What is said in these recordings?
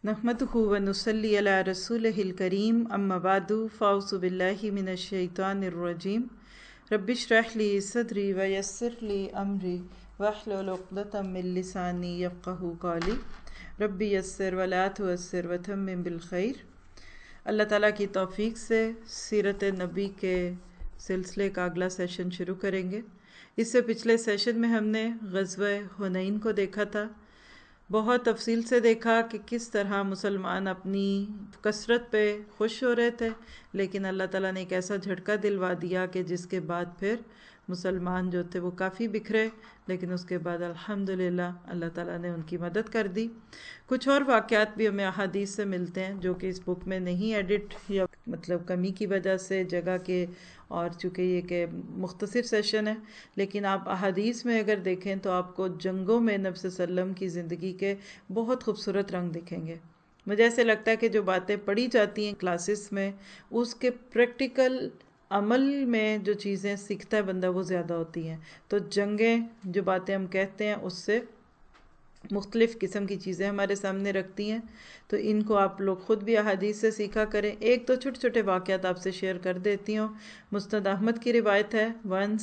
नहमदुहु व नुसल्ली अला रसूलिहिल करीम अम्मा बादु फ़ाउज़ु बिल्लाहि मिनश शैतानिर रजीम रब्बिश्रह ली सदरी व यस्सिर ली अमरी वहलुल उक़दतम मिन लिसानी यफ़क़हू क़ौली रब्बी यस्सिर व ला तुअस्सिर व तम्मिम बिल खैर। अल्लाह ताला की तौफ़ीक़ से सीरत नबी के सिलसिले का अगला सेशन शुरू करेंगे। इससे पिछले सेशन में हमने ग़ज़वा हुनैन को देखा था। बहुत तफसील से देखा कि किस तरह मुसलमान अपनी कसरत पे खुश हो रहे थे, लेकिन अल्लाह ताला ने एक ऐसा झटका दिलवा दिया कि जिसके बाद फिर मुसलमान जो थे वो काफ़ी बिखरे, लेकिन उसके बाद अल्हम्दुलिल्लाह अल्लाह ताला ने उनकी मदद कर दी। कुछ और वाक़यात भी हमें अहादीस से मिलते हैं जो कि इस बुक में नहीं एडिट या मतलब कमी की वजह से जगह के, और चूँकि ये कि मुख्तसर सेशन है, लेकिन आप अहादीस में अगर देखें तो आपको जंगों में नबी सल्लल्लाहु अलैहि वसल्लम की ज़िंदगी के बहुत खूबसूरत रंग दिखेंगे। मुझे ऐसे लगता है कि जो बातें पढ़ी जाती हैं क्लासेस में, उसके प्रैक्टिकल अमल में जो चीज़ें सीखता है बंदा वो ज़्यादा होती हैं। तो जंगें जो बातें हम कहते हैं उससे मुख्तलिफ़ किस्म की चीज़ें हमारे सामने रखती हैं, तो इनको आप लोग ख़ुद भी अहादीस से सीखा करें। एक तो छोटे छोटे वाक़यात आपसे शेयर कर देती हूँ। मुस्नद अहमद की रिवायत है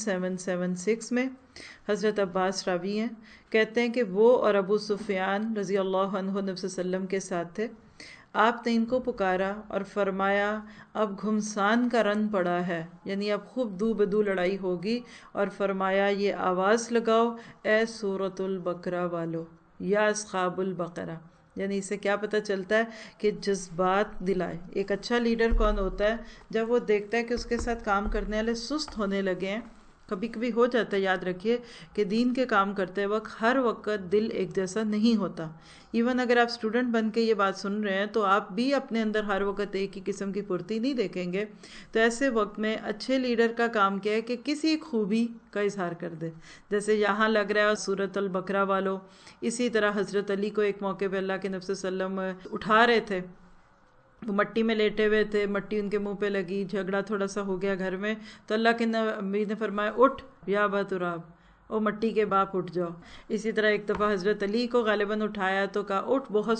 1776 में, हज़रत अब्बास रावी हैं, कहते हैं कि वो और अबू सुफ़ियान रज़ी अल्लाह अन्हु नबी सल्लल्लाहु अलैहि वसल्लम के साथ थे। आपने इनको पुकारा और फरमाया अब घुमसान का रन पड़ा है, यानी अब खूब दू बदू लड़ाई होगी, और फरमाया ये आवाज़ लगाओ ए सूरतुल बकरा वालो या अस्हाबुल बकरा। यानी इससे क्या पता चलता है कि जज्बात दिलाए। एक अच्छा लीडर कौन होता है? जब वो देखता है कि उसके साथ काम करने वाले सुस्त होने लगे हैं। कभी कभी हो जाता है, याद रखिए कि दीन के काम करते वक्त हर वक्त दिल एक जैसा नहीं होता। इवन अगर आप स्टूडेंट बन के ये बात सुन रहे हैं तो आप भी अपने अंदर हर वक्त एक ही किस्म की फुर्ती नहीं देखेंगे। तो ऐसे वक्त में अच्छे लीडर का काम क्या है कि किसी खूबी का इजहार कर दे। जैसे यहाँ लग रहा है सूरत अल बकरा वालों, इसी तरह हज़रत अली को एक मौके पर अल्लाह के नबी सल्लल्लाहु अलैहि वसल्लम उठा रहे थे, वो मट्टी में लेटे हुए थे, मट्टी उनके मुंह पे लगी, झगड़ा थोड़ा सा हो गया घर में, तो अल्लाह के नबी ने फरमाया उठ या बतुराब, ओ मट्टी के बाप उठ जाओ। इसी तरह एक दफ़ा हज़रत अली को गालिबन उठाया तो कहा उठ बहुत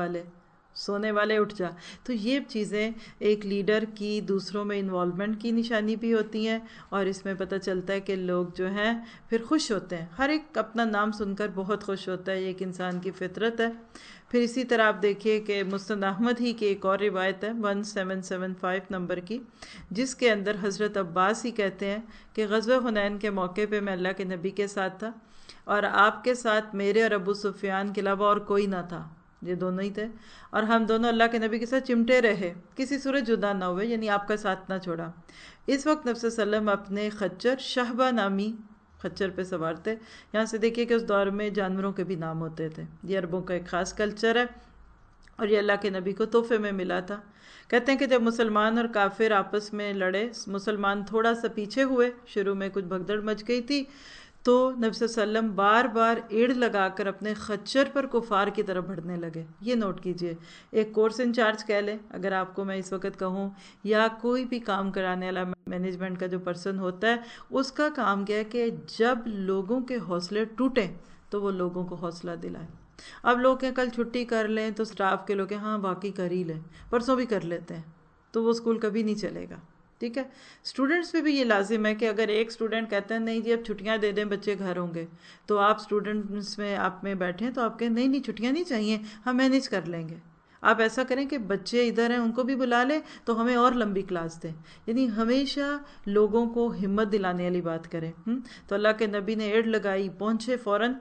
सोने वाले उठ जा। तो ये चीज़ें एक लीडर की दूसरों में इन्वॉल्वमेंट की निशानी भी होती हैं, और इसमें पता चलता है कि लोग जो हैं फिर खुश होते हैं। हर एक अपना नाम सुनकर बहुत खुश होता है, ये एक इंसान की फितरत है। फिर इसी तरह आप देखिए कि मुस्नद अहमद ही की एक और रिवायत है 1775 नंबर की, जिसके अंदर हज़रत अब्बास ही कहते हैं कि ग़ज़वा हुनैन के मौके पे मैं अल्लाह के नबी के साथ था, और आपके साथ मेरे और अबू सुफ़ियान के अलावा और कोई ना था, ये दोनों ही थे, और हम दोनों अल्लाह के नबी के साथ चिमटे रहे, किसी सूरत जुदा ना हुए, यानी आपका साथ ना छोड़ा। इस वक्त नबी सल्लल्लाहु अलैहि वसल्लम अपने खच्चर शहबा नामी खच्चर पे सवार थे। यहाँ से देखिए कि उस दौर में जानवरों के भी नाम होते थे। ये अरबों का एक ख़ास कल्चर है, और ये अल्लाह के नबी को तोहफे में मिला था। कहते हैं कि जब मुसलमान और काफिर आपस में लड़े, मुसलमान थोड़ा सा पीछे हुए, शुरू में कुछ भगदड़ मच गई थी, तो नबी सल्लल्लाहु अलैहि वसल्लम बार बार एड़ लगाकर अपने खच्चर पर कुफार की तरफ बढ़ने लगे। ये नोट कीजिए, एक कोर्स इंचार्ज कह लें अगर आपको मैं इस वक्त कहूँ, या कोई भी काम कराने वाला मैनेजमेंट का जो पर्सन होता है, उसका काम क्या है कि जब लोगों के हौसले टूटें तो वो लोगों को हौसला दिलाए। अब लोग क्या कल छुट्टी कर लें तो स्टाफ के लोग हाँ बाकी कर ही लें, परसों भी कर लेते हैं, तो वो स्कूल कभी नहीं चलेगा। ठीक है, स्टूडेंट्स पे भी ये लाजिम है कि अगर एक स्टूडेंट कहता है नहीं जी अब छुट्टियां दे दें बच्चे घर होंगे, तो आप स्टूडेंट्स में आप में बैठे तो आप कहें नहीं नहीं छुट्टियां नहीं चाहिए, हम मैनेज कर लेंगे। आप ऐसा करें कि बच्चे इधर हैं उनको भी बुला लें तो हमें और लंबी क्लास दें, यानी हमेशा लोगों को हिम्मत दिलाने वाली बात करें। तो अल्लाह के नबी ने एड़ लगाई, पहुँचे फ़ौरन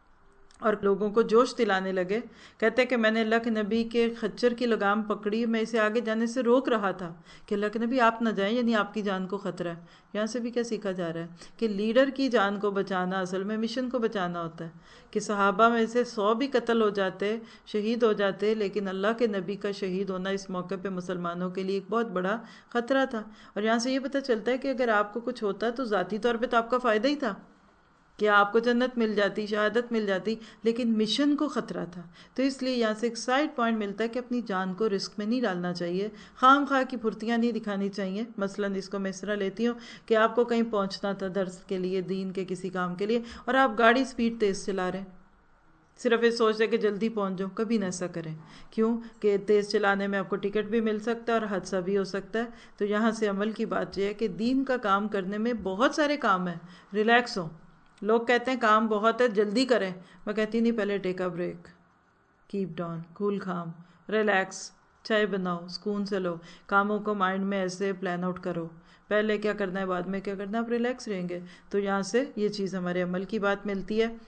और लोगों को जोश दिलाने लगे। कहते हैं कि मैंने अल्लाह के नबी के खच्चर की लगाम पकड़ी, मैं इसे आगे जाने से रोक रहा था कि अल्लाह के नबी आप ना जाएं, यानी आपकी जान को ख़तरा है। यहाँ से भी क्या सीखा जा रहा है कि लीडर की जान को बचाना असल में मिशन को बचाना होता है। कि सहाबा में से 100 भी कत्ल हो जाते, शहीद हो जाते, लेकिन अल्लाह के नबी का शहीद होना इस मौके पर मुसलमानों के लिए एक बहुत बड़ा ख़तरा था। और यहाँ से ये पता चलता है कि अगर आपको कुछ होता तो ज़ाती तौर पर तो आपका फ़ायदा ही था कि आपको जन्नत मिल जाती, शहादत मिल जाती, लेकिन मिशन को ख़तरा था। तो इसलिए यहाँ से एक साइड पॉइंट मिलता है कि अपनी जान को रिस्क में नहीं डालना चाहिए, खाम खा की फुर्तियाँ नहीं दिखानी चाहिए। मसलन इसको मैं इस तरह लेती हूँ कि आपको कहीं पहुँचना था दर्स के लिए, दीन के किसी काम के लिए, और आप गाड़ी स्पीड तेज़ चला रहे हैं, صرف یہ سوچتے کہ جلدی پہنچ جاؤ، کبھی نہ ایسا کریں. کیوں کہ تیز چلانے میں آپ کو ٹکٹ بھی مل سکتا ہے اور حادثہ بھی ہو سکتا ہے. تو یہاں سے عمل کی بات یہ ہے کہ دین کا کام کرنے میں بہت سارے کام ہیں، ریلیکس ہوں. لوگ کہتے ہیں کام بہت ہے جلدی کریں، میں کہتی نہیں، پہلے take a break, keep down, cool calm, relax, چائے بناؤ، سکون سے لو، کاموں کو مائنڈ میں ایسے پلان آؤٹ کرو، پہلے کیا کرنا ہے بعد میں کیا کرنا ہے، آپ ریلیکس رہیں گے. تو یہاں سے یہ چیز ہمارے عمل کی بات ملتی ہے.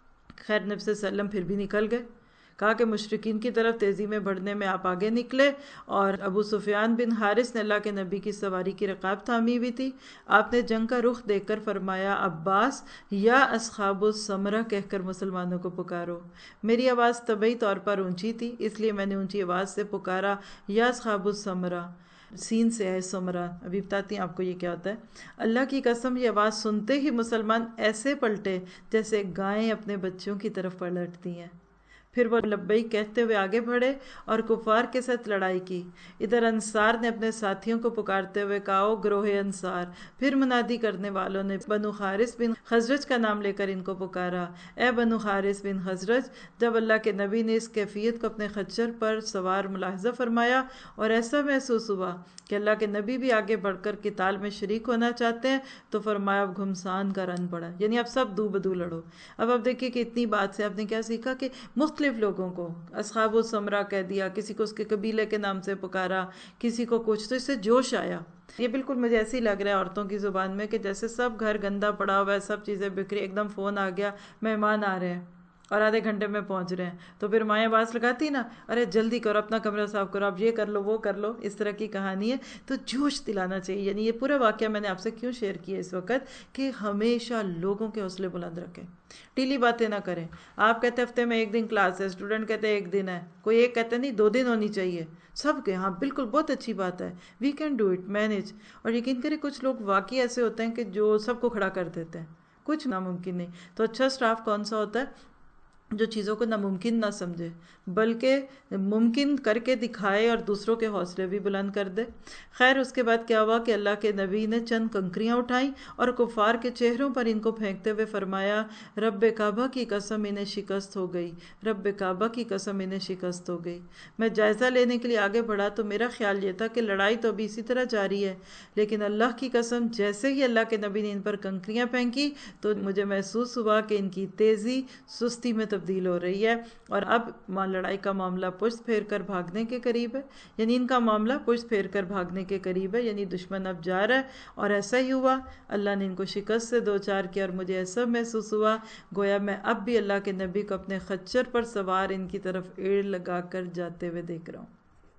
خیر نبی صلی اللہ علیہ وسلم پھر بھی نکل گئے. کہا کہ مشرکین کی طرف تیزی میں بڑھنے میں آپ آگے نکلے، اور ابو سفیان بن حارث نے اللہ کے نبی کی سواری کی رکاب تھامی ہوئی تھی. آپ نے جنگ کا رخ دیکھ کر فرمایا، عباس یا اصحاب السمرہ کہہ کر مسلمانوں کو پکارو. میری آواز طبعی طور پر اونچی تھی، اس لیے میں نے اونچی آواز سے پکارا، یا اصحاب السمرہ، سین سے ہے سمرہ. ابھی بتاتی ہیں آپ کو یہ کیا ہوتا ہے. اللہ کی قسم یہ آواز سنتے ہی مسلمان ایسے پلٹے جیسے گائیں اپنے بچوں کی طرف پلٹتی ہیں. پھر وہ لبیک کہتے ہوئے آگے بڑھے اور کفار کے ساتھ لڑائی کی. ادھر انصار نے اپنے ساتھیوں کو پکارتے ہوئے کہا، او گروہ انصار. پھر منادی کرنے والوں نے بنو حارث بن خزرج کا نام لے کر ان کو پکارا، اے بنو حارث بن خزرج. جب اللہ کے نبی نے اس کیفیت کو اپنے خچر پر سوار ملاحظہ فرمایا اور ایسا محسوس ہوا کہ اللہ کے نبی بھی آگے بڑھ کر قتال میں شریک ہونا چاہتے ہیں، تو فرمایا اب گھمسان کا رن پڑا، یعنی اب سب دو بدو لڑو. اب دیکھیے کہ اتنی بات سے آپ نے کیا سیکھا کہ مختلف لوگوں کو اصحاب السمرہ کہہ دیا، کسی کو اس کے قبیلے کے نام سے پکارا، کسی کو کچھ، تو اس سے جوش آیا. یہ بالکل مجھے ایسے ہی لگ رہا ہے عورتوں کی زبان میں کہ جیسے سب گھر گندا پڑا ہوا ہے، سب چیزیں بکھری، ایک دم فون آ گیا، مہمان آ رہے ہیں اور آدھے گھنٹے میں پہنچ رہے ہیں، تو پھر مائیں آواز لگاتی نا، ارے جلدی کرو، اپنا کمرہ صاف کرو، اب یہ کر لو وہ کر لو. اس طرح کی کہانی ہے. تو جوش دلانا چاہیے. یعنی یہ پورا واقعہ میں نے آپ سے کیوں شیئر کیا اس وقت کہ ہمیشہ لوگوں کے حوصلے بلند رکھیں، ٹیلی باتیں نہ کریں. آپ کہتے ہفتے میں ایک دن کلاس ہے، اسٹوڈنٹ کہتے ہیں ایک دن ہے، کوئی ایک کہتے نہیں 2 دن ہونی چاہیے. سب کے ہاں بالکل بہت اچھی بات ہے، we can do it, manage. اور یقین کریں کچھ لوگ واقعی ایسے ہوتے ہیں کہ جو سب کو کھڑا کر دیتے ہیں، کچھ ناممکن نہیں. تو اچھا سٹاف کون سا ہوتا ہے؟ جو چیزوں کو ناممکن نہ سمجھے بلکہ ممکن کر کے دکھائے اور دوسروں کے حوصلے بھی بلند کر دے. خیر اس کے بعد کیا ہوا کہ اللہ کے نبی نے چند کنکریاں اٹھائیں اور کفار کے چہروں پر ان کو پھینکتے ہوئے فرمایا، رب کعبہ کی قسم انہیں شکست ہو گئی، رب کعبہ کی قسم انہیں شکست ہو گئی. میں جائزہ لینے کے لیے آگے بڑھا تو میرا خیال یہ تھا کہ لڑائی تو ابھی اسی طرح جاری ہے، لیکن اللہ کی قسم جیسے ہی اللہ کے نبی نے ان پر کنکریاں پھینکی تو مجھے محسوس ہوا کہ ان کی تیزی سستی میں تبدیل ہو رہی ہے، اور اب لڑائی کا معاملہ پشت پھیر کر بھاگنے کے قریب ہے. یعنی ان کا معاملہ پشت پھیر کر بھاگنے کے قریب ہے، یعنی دشمن اب جا رہا ہے. اور ایسا ہی ہوا، اللہ نے ان کو شکست سے دوچار کیا، اور مجھے ایسا محسوس ہوا گویا میں اب بھی اللہ کے نبی کو اپنے خچر پر سوار ان کی طرف ایڑ لگا کر جاتے ہوئے دیکھ رہا ہوں.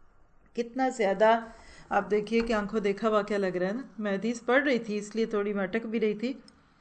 کتنا زیادہ آپ دیکھیے کہ آنکھوں دیکھا واقعہ لگ رہا ہے نا. میں حدیث پڑھ رہی تھی اس لیے تھوڑی میں اٹک بھی رہی تھی،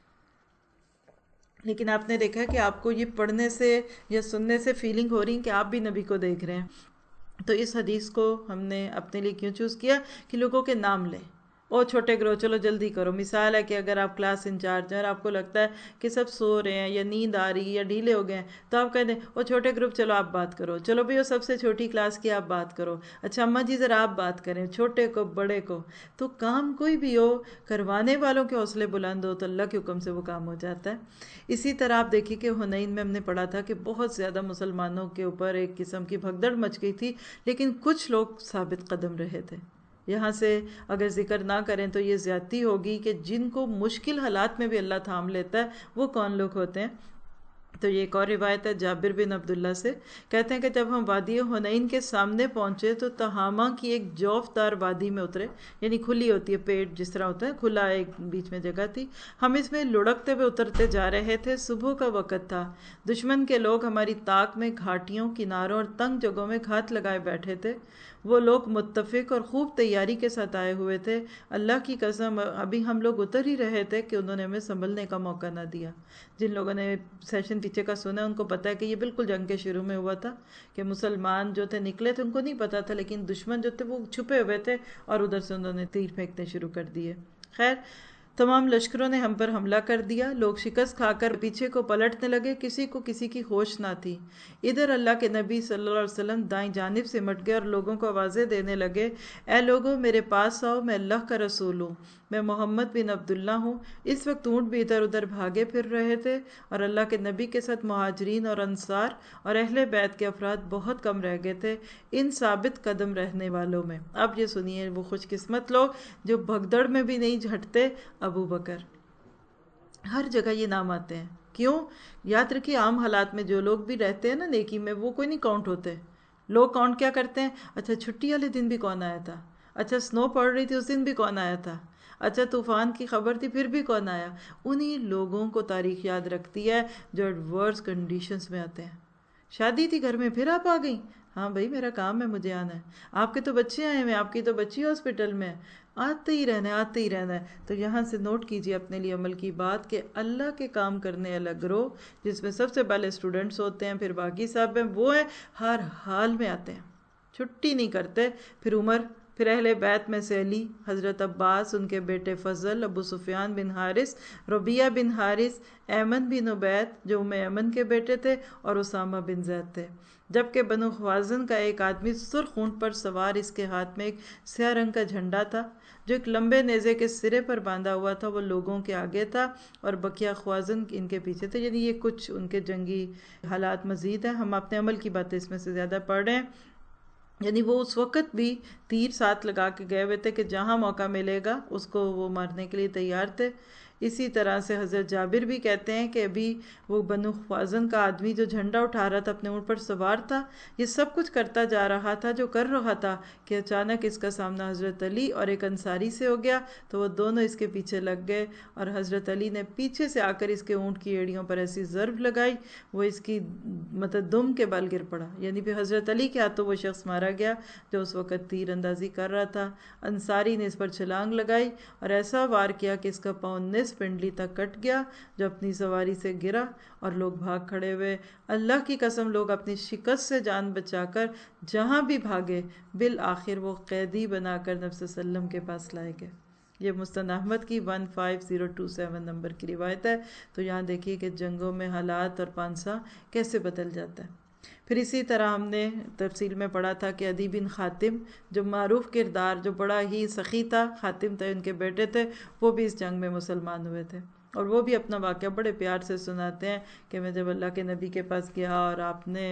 لیکن آپ نے دیکھا کہ آپ کو یہ پڑھنے سے یا سننے سے فیلنگ ہو رہی ہے کہ آپ بھی نبی کو دیکھ رہے ہیں. تو اس حدیث کو ہم نے اپنے لیے کیوں چوز کیا کہ لوگوں کے نام لیں. او چھوٹے گروہ چلو جلدی کرو. مثال ہے کہ اگر آپ کلاس انچارج ہیں اور آپ کو لگتا ہے کہ سب سو رہے ہیں یا نیند آ رہی ہے یا ڈھیلے ہو گئے ہیں، تو آپ کہہ دیں او چھوٹے گروپ چلو آپ بات کرو، چلو بھی وہ سب سے چھوٹی کلاس کی آپ بات کرو، اچھا اماں جی ذرا آپ بات کریں، چھوٹے کو بڑے کو. تو کام کوئی بھی ہو، کروانے والوں کے حوصلے بلند ہو تو اللہ کے حکم سے وہ کام ہو جاتا ہے. اسی طرح آپ دیکھیے کہ حنین میں ہم نے پڑھا تھا کہ بہت زیادہ مسلمانوں کے اوپر ایک قسم کی بھگدڑ مچ گئی تھی، لیکن کچھ لوگ ثابت قدم رہے تھے. یہاں سے اگر ذکر نہ کریں تو یہ زیادتی ہوگی کہ جن کو مشکل حالات میں بھی اللہ تھام لیتا ہے وہ کون لوگ ہوتے ہیں. تو یہ ایک اور روایت ہے جابر بن عبداللہ سے، کہتے ہیں کہ جب ہم وادی حنین کے سامنے پہنچے تو تہامہ کی ایک جوف دار وادی میں اترے، یعنی کھلی ہوتی ہے، پیٹ جس طرح ہوتا ہے کھلا، ایک بیچ میں جگہ تھی. ہم اس میں لڑکتے ہوئے اترتے جا رہے تھے. صبح کا وقت تھا. دشمن کے لوگ ہماری طاق میں گھاٹیوں، کناروں اور تنگ جگہوں میں گھات لگائے بیٹھے تھے. وہ لوگ متفق اور خوب تیاری کے ساتھ آئے ہوئے تھے. اللہ کی قسم ابھی ہم لوگ اتر ہی رہے تھے کہ انہوں نے ہمیں سنبھلنے کا موقع نہ دیا. جن لوگوں نے سیشن پیچھے کا سنا ان کو پتا ہے کہ یہ بالکل جنگ کے شروع میں ہوا تھا کہ مسلمان جو تھے نکلے تھے، ان کو نہیں پتا تھا، لیکن دشمن جو تھے وہ چھپے ہوئے تھے اور ادھر سے انہوں نے تیر پھینکنے شروع کر دیے. خیر تمام لشکروں نے ہم پر حملہ کر دیا، لوگ شکست کھا کر پیچھے کو پلٹنے لگے، کسی کو کسی کی ہوش نہ تھی۔ ادھر اللہ کے نبی صلی اللہ علیہ وسلم دائیں جانب سے مٹ گئے اور لوگوں کو آوازیں دینے لگے، اے لوگوں میرے پاس آؤ، میں اللہ کا رسول ہوں، میں محمد بن عبداللہ ہوں۔ اس وقت اونٹ بھی ادھر ادھر بھاگے پھر رہے تھے اور اللہ کے نبی کے ساتھ مہاجرین اور انصار اور اہل بیت کے افراد بہت کم رہ گئے تھے ان ثابت قدم رہنے والوں میں۔ اب یہ سنیے وہ خوش قسمت لوگ جو بھگدڑ میں بھی نہیں جھٹتے، ابو بکر۔ ہر جگہ یہ نام آتے ہیں، کیوں؟ یاد رکھیے عام حالات میں جو لوگ بھی رہتے ہیں نا نیکی میں، وہ کوئی نہیں کاؤنٹ ہوتے۔ لوگ کاؤنٹ کیا کرتے ہیں؟ اچھا چھٹی والے دن بھی کون آیا تھا، اچھا سنو پڑ رہی تھی اس دن بھی کون آیا تھا، اچھا طوفان کی خبر تھی پھر بھی کون آیا۔ انہی لوگوں کو تاریخ یاد رکھتی ہے جو ایڈورس کنڈیشنز میں آتے ہیں۔ شادی تھی گھر میں پھر آپ آ گئیں، ہاں بھائی میرا کام ہے مجھے آنا ہے، آپ کے تو بچے آئے ہوئے، آپ کی تو بچی ہاسپٹل میں، آتے ہی رہنا ہے آتے ہی رہنا ہے۔ تو یہاں سے نوٹ کیجئے اپنے لیے عمل کی بات کہ اللہ کے کام کرنے الگ گروہ، جس میں سب سے پہلے اسٹوڈنٹس ہوتے ہیں، پھر باقی صاحب ہیں، وہ ہیں ہر حال میں آتے ہیں، چھٹی نہیں کرتے۔ پھر عمر، پھر اہل بیت میں سے علی، حضرت عباس، ان کے بیٹے فضل، ابو سفیان بن حارث، ربیعہ بن حارث، ایمن بن عبید جو ایمن کے بیٹے تھے، اور اسامہ بن زید تھے۔ جبکہ بنو خوازن کا ایک آدمی سرخ اونٹ پر سوار، اس کے ہاتھ میں ایک سیاہ رنگ کا جھنڈا تھا جو ایک لمبے نیزے کے سرے پر باندھا ہوا تھا، وہ لوگوں کے آگے تھا اور بقیہ خوازن ان کے پیچھے تھے۔ یعنی یہ کچھ ان کے جنگی حالات مزید ہیں، ہم اپنے عمل کی باتیں اس میں سے زیادہ پڑھ رہے ہیں۔ یعنی وہ اس وقت بھی تیر ساتھ لگا کے گئے ہوئے تھے کہ جہاں موقع ملے گا اس کو وہ مارنے کے لیے تیار تھے۔ اسی طرح سے حضرت جابر بھی کہتے ہیں کہ ابھی وہ بنو خوازن کا آدمی جو جھنڈا اٹھا رہا تھا اپنے اونٹ پر سوار تھا، یہ سب کچھ کرتا جا رہا تھا جو کر رہا تھا کہ اچانک اس کا سامنا حضرت علی اور ایک انصاری سے ہو گیا، تو وہ دونوں اس کے پیچھے لگ گئے اور حضرت علی نے پیچھے سے آ کر اس کے اونٹ کی ایڑیوں پر ایسی ضرب لگائی، وہ اس کی مطلب دم کے بل گر پڑا۔ یعنی پھر حضرت علی کے ہاتھوں وہ شخص مارا گیا جو اس وقت تیر اندازی کر رہا تھا۔ انصاری نے اس پر چھلانگ لگائی اور ایسا وار کیا کہ اس کا پاؤں نصف پنڈلی تک کٹ گیا جو اپنی سواری سے گرا اور لوگ بھاگ کھڑے ہوئے۔ اللہ کی قسم لوگ اپنی شکست سے جان بچا کر جہاں بھی بھاگے بالآخر وہ قیدی بنا کر نبی صلی اللہ علیہ وسلم کے پاس لائے گئے۔ یہ مسند احمد کی 15027 نمبر کی روایت ہے۔ تو یہاں دیکھیے کہ جنگوں میں حالات اور پانسا کیسے بدل جاتا ہے۔ پھر اسی طرح ہم نے تفصیل میں پڑھا تھا کہ عدی بن حاتم جو معروف کردار، جو بڑا ہی سخی تھا، حاتم تھے ان کے بیٹے تھے، وہ بھی اس جنگ میں مسلمان ہوئے تھے، اور وہ بھی اپنا واقعہ بڑے پیار سے سناتے ہیں کہ میں جب اللہ کے نبی کے پاس گیا اور آپ نے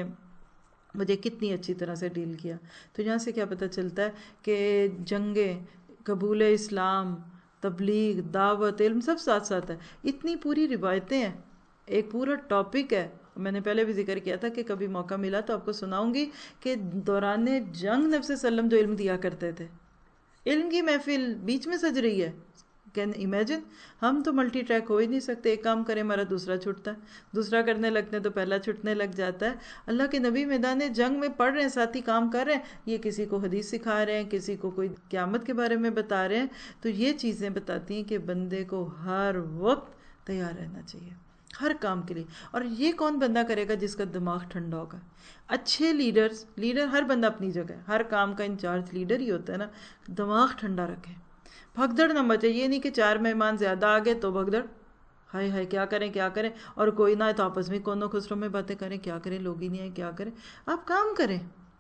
مجھے کتنی اچھی طرح سے ڈیل کیا۔ تو یہاں سے کیا پتہ چلتا ہے کہ جنگیں، قبول اسلام، تبلیغ، دعوت، علم سب ساتھ ساتھ ہے۔ اتنی پوری روایتیں ہیں، ایک پورا ٹاپک ہے۔ میں نے پہلے بھی ذکر کیا تھا کہ کبھی موقع ملا تو آپ کو سناؤں گی کہ دوران جنگ نبی صلی اللہ علیہ وسلم جو علم دیا کرتے تھے، علم کی محفل بیچ میں سج رہی ہے۔ Can imagine? ہم تو ملٹی ٹریک ہو ہی نہیں سکتے، ایک کام کریں ہمارا دوسرا چھٹتا ہے، دوسرا کرنے لگتے ہیں تو پہلا چھٹنے لگ جاتا ہے۔ اللہ کے نبی میدان جنگ میں پڑھ رہے ہیں، ساتھی کام کر رہے ہیں، یہ کسی کو حدیث سکھا رہے ہیں، کسی کو کوئی قیامت کے بارے میں بتا رہے ہیں۔ تو یہ چیزیں بتاتی ہیں کہ بندے کو ہر وقت تیار رہنا چاہیے ہر کام کے لیے۔ اور یہ کون بندہ کرے گا جس کا دماغ ٹھنڈا ہوگا؟ اچھے لیڈر ہر بندہ اپنی جگہ ہے، ہر کام کا انچارج لیڈر ہی ہوتا ہے نا۔ دماغ ٹھنڈا رکھے، بھگدڑ نہ مچے۔ یہ نہیں کہ 4 مہمان زیادہ آ گئے تو بھگدڑ، ہائے ہائے کیا کریں، اور کوئی نہ آئے تو آپس میں کونوں خسروں میں باتیں کریں، کیا کریں لوگ ہی نہیں آئے کیا کریں۔ آپ کام کریں،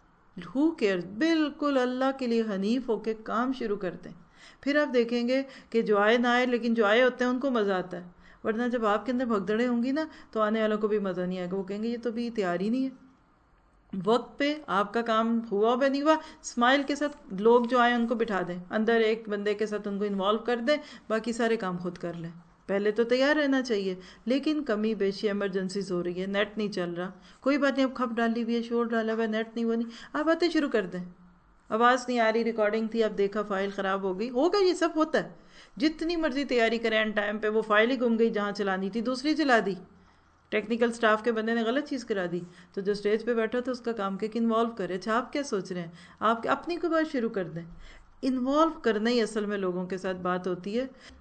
ہو کیئر، بالکل اللہ کے لیے حنیف ہو کے کام شروع کرتے ہیں۔ پھر آپ دیکھیں گے کہ جو آئے نہ آئے، لیکن جو آئے ہوتے ہیں ان کو مزہ آتا ہے۔ ورنہ جب آپ کے اندر بھگدڑیں ہوں گی نا تو آنے والوں کو بھی مزہ نہیں آئے گا، وہ کہیں گے یہ تو بھی تیار ہی نہیں ہے۔ وقت پہ آپ کا کام ہوا یا نہیں ہوا، اسمائل کے ساتھ لوگ جو آئیں ان کو بٹھا دیں اندر، ایک بندے کے ساتھ ان کو انوالو کر دیں، باقی سارے کام خود کر لیں۔ پہلے تو تیار رہنا چاہیے، لیکن کمی بیشی ایمرجنسیز ہو رہی ہے، نیٹ نہیں چل رہا، کوئی بات نہیں، اب کھپ ڈالی ہوئی ہے، شور ڈالا ہوا ہے، نیٹ نہیں، وہ نہیں، آپ باتیں شروع کر دیں۔ آواز نہیں آ رہی، ریکارڈنگ تھی، اب دیکھا فائل خراب ہو گئی، ہوگا، یہ سب ہوتا ہے۔ جتنی مرضی تیاری کریں، ان ٹائم پہ وہ فائل ہی گم گئی، جہاں چلانی تھی دوسری چلا دی، ٹیکنیکل سٹاف کے بندے نے غلط چیز کرا دی، تو جو سٹیج پہ بیٹھا تھا اس کا کام کہ انوالو کرے۔ اچھا آپ کیا سوچ رہے ہیں، آپ اپنی کو بات شروع کر دیں۔ انوالو کرنا ہی اصل میں لوگوں کے ساتھ بات ہوتی ہے۔